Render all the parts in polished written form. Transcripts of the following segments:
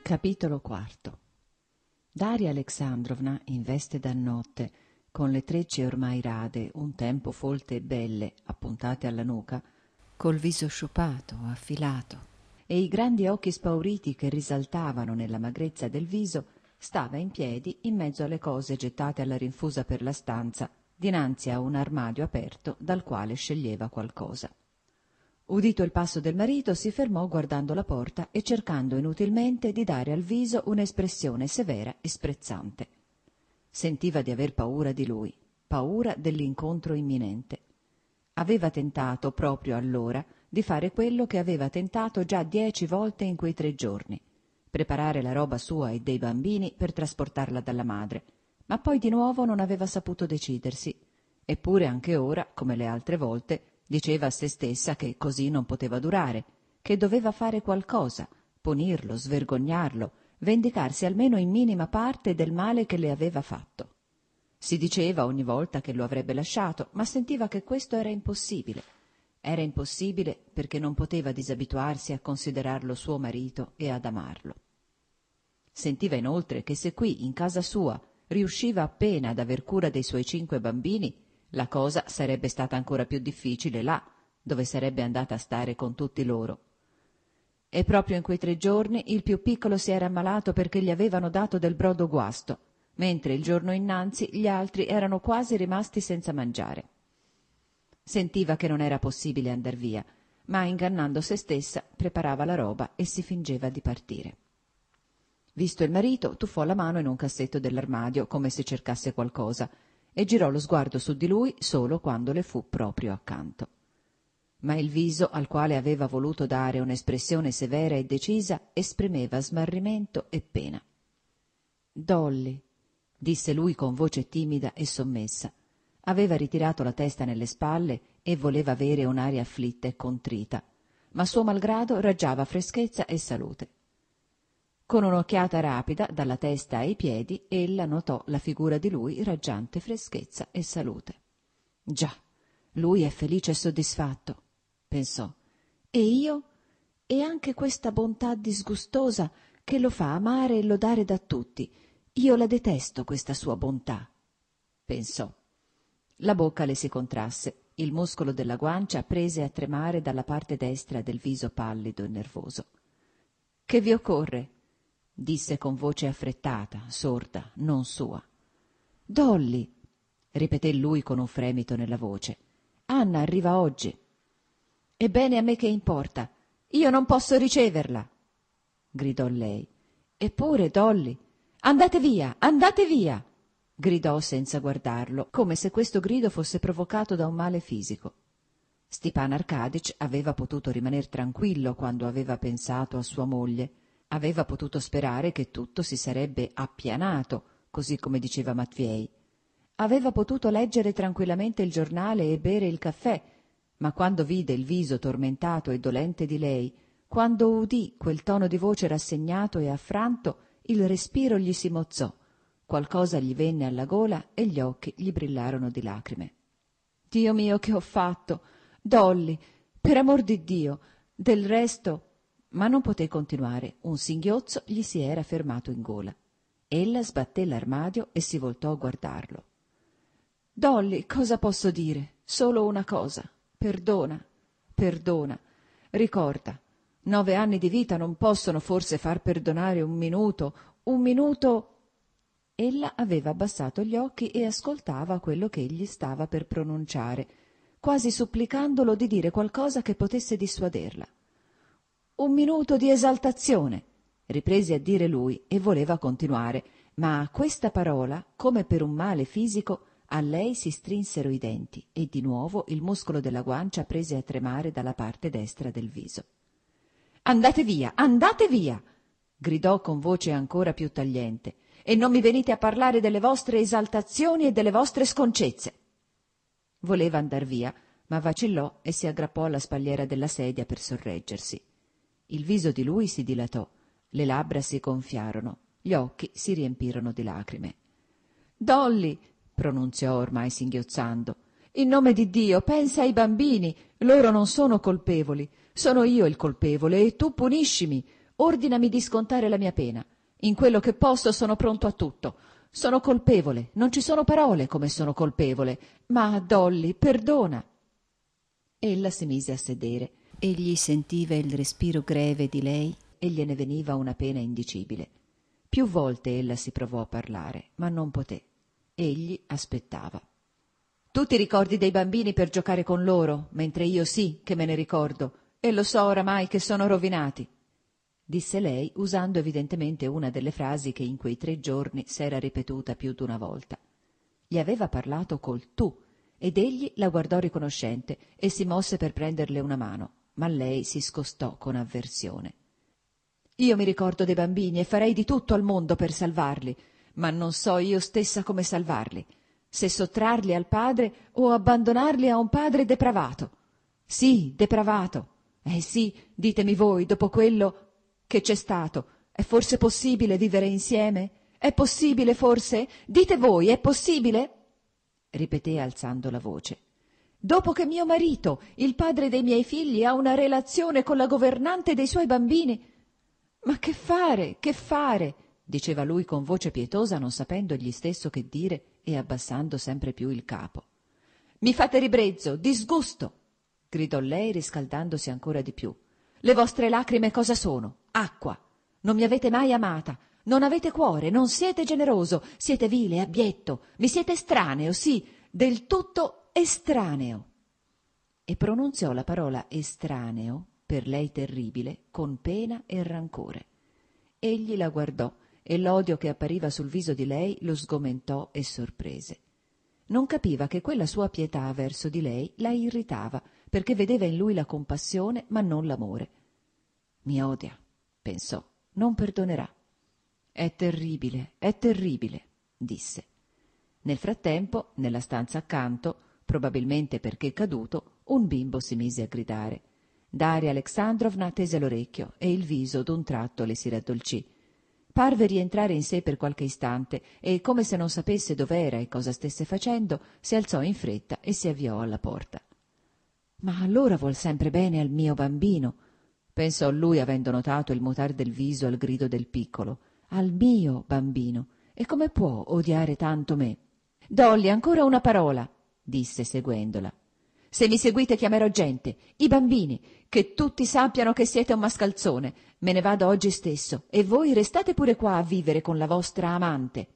Capitolo IV. Daria Alexandrovna, in veste da notte, con le trecce ormai rade, un tempo folte e belle, appuntate alla nuca, col viso sciupato, affilato, e i grandi occhi spauriti che risaltavano nella magrezza del viso, stava in piedi in mezzo alle cose gettate alla rinfusa per la stanza, dinanzi a un armadio aperto dal quale sceglieva qualcosa. Udito il passo del marito, si fermò guardando la porta e cercando inutilmente di dare al viso un'espressione severa e sprezzante. Sentiva di aver paura di lui, paura dell'incontro imminente. Aveva tentato, proprio allora, di fare quello che aveva tentato già 10 volte in quei 3 giorni, preparare la roba sua e dei bambini per trasportarla dalla madre, ma poi di nuovo non aveva saputo decidersi, eppure anche ora, come le altre volte, diceva a se stessa che così non poteva durare, che doveva fare qualcosa, punirlo, svergognarlo, vendicarsi almeno in minima parte del male che le aveva fatto. Si diceva ogni volta che lo avrebbe lasciato, ma sentiva che questo era impossibile. Era impossibile perché non poteva disabituarsi a considerarlo suo marito e ad amarlo. Sentiva inoltre che se qui, in casa sua, riusciva appena ad aver cura dei suoi 5 bambini, la cosa sarebbe stata ancora più difficile là, dove sarebbe andata a stare con tutti loro. E proprio in quei 3 giorni il più piccolo si era ammalato perché gli avevano dato del brodo guasto, mentre il giorno innanzi gli altri erano quasi rimasti senza mangiare. Sentiva che non era possibile andar via, ma ingannando se stessa preparava la roba e si fingeva di partire. Visto il marito, tuffò la mano in un cassetto dell'armadio come se cercasse qualcosa e girò lo sguardo su di lui solo quando le fu proprio accanto. Ma il viso, al quale aveva voluto dare un'espressione severa e decisa, esprimeva smarrimento e pena. «Dolly», disse lui con voce timida e sommessa. Aveva ritirato la testa nelle spalle e voleva avere un'aria afflitta e contrita, ma suo malgrado raggiava freschezza e salute. Con un'occhiata rapida, dalla testa ai piedi, ella notò la figura di lui raggiante freschezza e salute. «Già, lui è felice e soddisfatto», pensò, «e io? E anche questa bontà disgustosa che lo fa amare e lodare da tutti. Io la detesto, questa sua bontà», pensò. La bocca le si contrasse, il muscolo della guancia prese a tremare dalla parte destra del viso pallido e nervoso. «Che vi occorre?» disse con voce affrettata, sorda, non sua. «Dolly», ripeté lui con un fremito nella voce. «Anna arriva oggi». «Ebbene, a me che importa? Io non posso riceverla», gridò lei. «Eppure, Dolly, andate via», gridò senza guardarlo, come se questo grido fosse provocato da un male fisico. Stepan Arkadych aveva potuto rimaner tranquillo quando aveva pensato a sua moglie. Aveva potuto sperare che tutto si sarebbe appianato, così come diceva Matviei. Aveva potuto leggere tranquillamente il giornale e bere il caffè, ma quando vide il viso tormentato e dolente di lei, quando udì quel tono di voce rassegnato e affranto, il respiro gli si mozzò, qualcosa gli venne alla gola e gli occhi gli brillarono di lacrime. «Dio mio, che ho fatto! Dolly, per amor di Dio! Del resto...» Ma non poté continuare, un singhiozzo gli si era fermato in gola. Ella sbatté l'armadio e si voltò a guardarlo. «Dolly, cosa posso dire? Solo una cosa. Perdona, perdona. Ricorda, 9 anni di vita non possono forse far perdonare un minuto. Ella aveva abbassato gli occhi e ascoltava quello che egli stava per pronunciare, quasi supplicandolo di dire qualcosa che potesse dissuaderla. «Un minuto di esaltazione», riprese a dire lui e voleva continuare, ma a questa parola, come per un male fisico, a lei si strinsero i denti e di nuovo il muscolo della guancia prese a tremare dalla parte destra del viso. Andate via, gridò con voce ancora più tagliente, «e non mi venite a parlare delle vostre esaltazioni e delle vostre sconcezze». Voleva andar via, ma vacillò e si aggrappò alla spalliera della sedia per sorreggersi. Il viso di lui si dilatò, le labbra si gonfiarono, gli occhi si riempirono di lacrime. «Dolly», pronunziò ormai singhiozzando, «in nome di Dio, pensa ai bambini, loro non sono colpevoli, sono io il colpevole e tu puniscimi. ordinami di scontare la mia pena. In quello che posso sono pronto a tutto. Sono colpevole, non ci sono parole come sono colpevole, ma Dolly, perdona». Ella si mise a sedere. Egli sentiva il respiro greve di lei e gliene veniva una pena indicibile. Più volte ella si provò a parlare, ma non poté. Egli aspettava. «Tu ti ricordi dei bambini per giocare con loro, mentre io sì che me ne ricordo, e lo so oramai che sono rovinati», disse lei, usando evidentemente una delle frasi che in quei 3 giorni s'era ripetuta più d'una volta. Gli aveva parlato col tu, ed egli la guardò riconoscente e si mosse per prenderle una mano, ma lei si scostò con avversione. «Io mi ricordo dei bambini e farei di tutto al mondo per salvarli, ma non so io stessa come salvarli, se sottrarli al padre o abbandonarli a un padre depravato. Sì, depravato. Sì, ditemi voi, dopo quello che c'è stato, è forse possibile vivere insieme? È possibile forse? Dite voi, è possibile?» ripeté alzando la voce. «Dopo che mio marito, il padre dei miei figli, ha una relazione con la governante dei suoi bambini. Ma che fare, che fare?» diceva lui con voce pietosa, non sapendo egli stesso che dire e abbassando sempre più il capo. «Mi fate ribrezzo, disgusto!» gridò lei riscaldandosi ancora di più. «Le vostre lacrime cosa sono? Acqua! Non mi avete mai amata, non avete cuore, non siete generoso, siete vile, abietto, mi siete estraneo, sì, del tutto estraneo». E pronunziò la parola estraneo, per lei terribile, con pena e rancore. Egli la guardò e l'odio che appariva sul viso di lei lo sgomentò e sorprese. Non capiva che quella sua pietà verso di lei la irritava, perché vedeva in lui la compassione ma non l'amore. «Mi odia», pensò, «non perdonerà». È terribile», disse. Nel frattempo, nella stanza accanto, probabilmente perché caduto, un bimbo si mise a gridare. Daria Alexandrovna tese l'orecchio e il viso d'un tratto le si raddolcì. Parve rientrare in sé per qualche istante e, come se non sapesse dov'era e cosa stesse facendo, si alzò in fretta e si avviò alla porta. «Ma allora vuol sempre bene al mio bambino», pensò lui, avendo notato il mutar del viso al grido del piccolo. «Al mio bambino. E come può odiare tanto me?» «Dolly, ancora una parola», disse seguendola. «Se mi seguite chiamerò gente, i bambini, che tutti sappiano che siete un mascalzone. Me ne vado oggi stesso e voi restate pure qua a vivere con la vostra amante».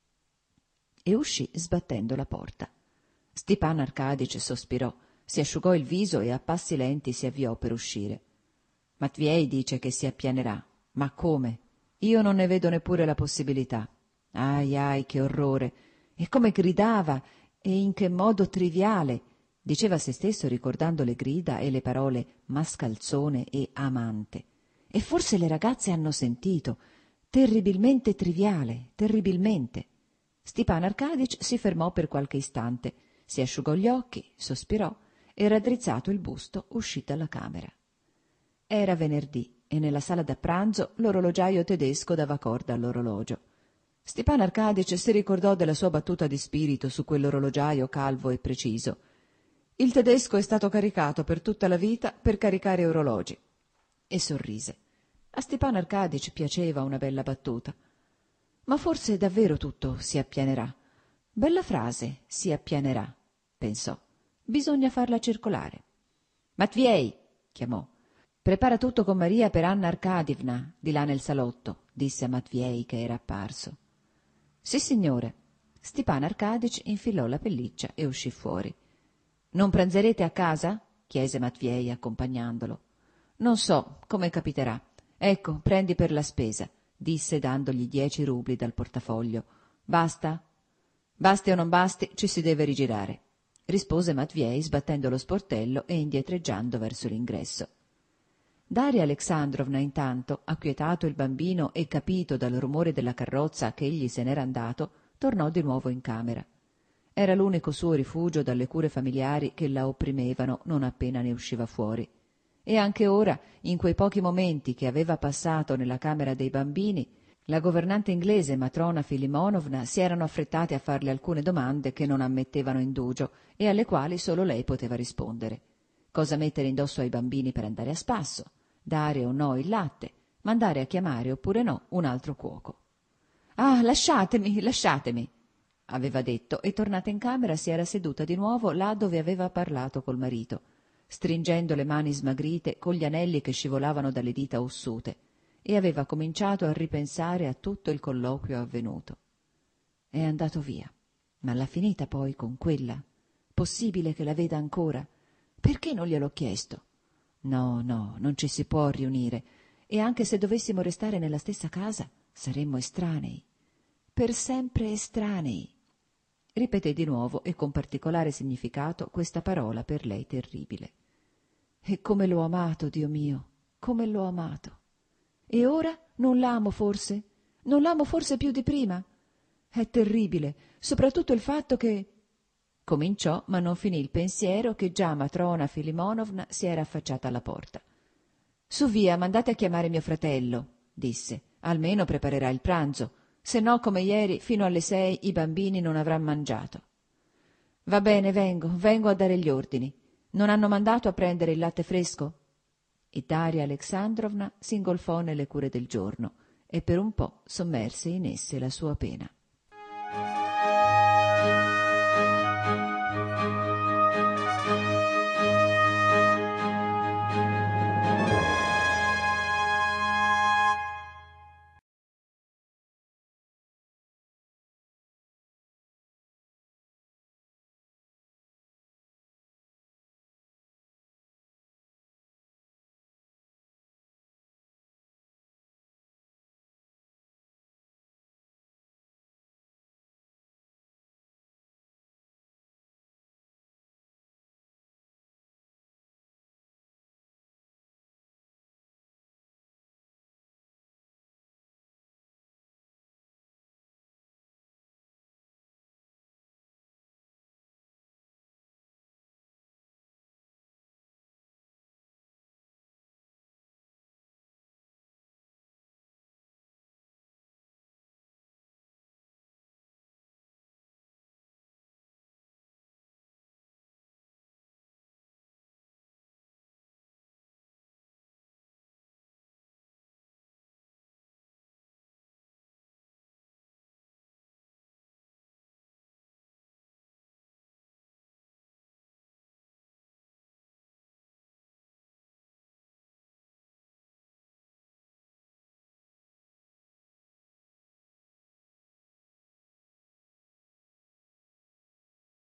E uscì sbattendo la porta. Stepan Arcadic sospirò, si asciugò il viso e a passi lenti si avviò per uscire. «Matviei dice che si appianerà. Ma come? Io non ne vedo neppure la possibilità. Ahi, che orrore! E come gridava, e in che modo triviale!» diceva a se stesso ricordando le grida e le parole mascalzone e amante. «E forse le ragazze hanno sentito. Terribilmente triviale, terribilmente». Stepan Arcadic si fermò per qualche istante, si asciugò gli occhi, sospirò e, raddrizzato il busto, uscì dalla camera. Era venerdì e nella sala da pranzo l'orologiaio tedesco dava corda all'orologio. Stepan Arcadic si ricordò della sua battuta di spirito su quell'orologiaio calvo e preciso. Il tedesco è stato caricato per tutta la vita per caricare orologi. E sorrise. A Stepan Arcadic piaceva una bella battuta. Ma forse davvero tutto si appianerà. Bella frase, si appianerà, pensò. Bisogna farla circolare. «Matviei», chiamò. «Prepara tutto con Maria per Anna Arkadievna, di là nel salotto», disse a Matviei che era apparso. «Sì, signore». Stepan Arcadic infilò la pelliccia e uscì fuori. «Non pranzerete a casa?» chiese Matviei accompagnandolo. «Non so, come capiterà. Ecco, prendi per la spesa», disse dandogli 10 rubli dal portafoglio. «Basta?» «Basti o non basti, ci si deve rigirare», rispose Matviei sbattendo lo sportello e indietreggiando verso l'ingresso. Daria Alexandrovna intanto, acquietato il bambino e capito dal rumore della carrozza che egli se n'era andato, tornò di nuovo in camera. Era l'unico suo rifugio dalle cure familiari che la opprimevano non appena ne usciva fuori. E anche ora, in quei pochi momenti che aveva passato nella camera dei bambini, la governante inglese Matrona Filimonovna si erano affrettate a farle alcune domande che non ammettevano indugio e alle quali solo lei poteva rispondere. Cosa mettere indosso ai bambini per andare a spasso? Dare o no il latte? mandare a chiamare, oppure no, un altro cuoco. «Ah, lasciatemi, lasciatemi!» aveva detto, e tornata in camera si era seduta di nuovo là dove aveva parlato col marito, stringendo le mani smagrite con gli anelli che scivolavano dalle dita ossute, e aveva cominciato a ripensare a tutto il colloquio avvenuto. È andato via, ma l'ha finita poi con quella? Possibile che la veda ancora? Perché non gliel'ho chiesto? No, no, non ci si può riunire, e anche se dovessimo restare nella stessa casa saremmo estranei, per sempre estranei. Ripeté di nuovo e con particolare significato questa parola per lei terribile. E come l'ho amato, Dio mio, come l'ho amato! E ora non l'amo forse? Non l'amo forse più di prima? È terribile, soprattutto il fatto che... Cominciò, ma non finì il pensiero che già matrona Filimonovna si era affacciata alla porta. «Su via, mandate a chiamare mio fratello», disse. «Almeno preparerà il pranzo, se no come ieri fino alle 6 i bambini non avranno mangiato». «Va bene, vengo a dare gli ordini. Non hanno mandato a prendere il latte fresco?» E Daria Alexandrovna s'ingolfò nelle cure del giorno e per un po' sommerse in esse la sua pena.